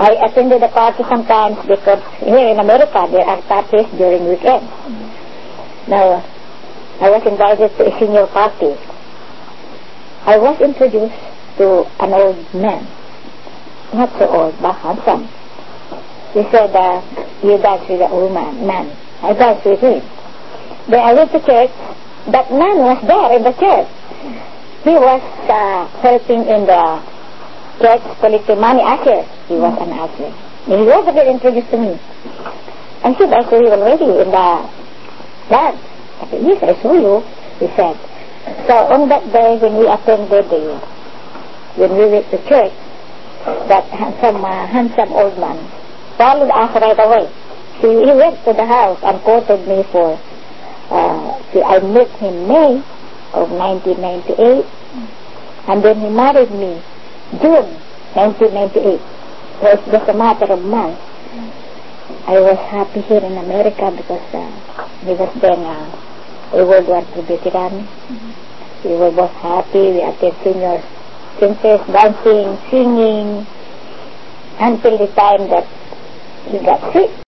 I attended the party sometimes because here in America there are parties during weekends. Now, I was invited to a senior party. I was introduced to an old man. Not so old, but handsome. He said, you dance with the old man. I danced with him. Then I went to church. That man was there in the church. He was helping in the church collecting money, usher. He was an usher. And he was again introduced to me. I said, I saw you already in the dance. I said, yes, I saw you, he said. So on that day when we attended when we went to church, that handsome old man followed us right away. He went to the house and courted me for, I met him May of 1998, and then he married me June 1998. So it's just a matter of months. I was happy here in America because he was then a World War II veteran. We were both happy. We attended seniors, dancing, singing, until the time that he got sick.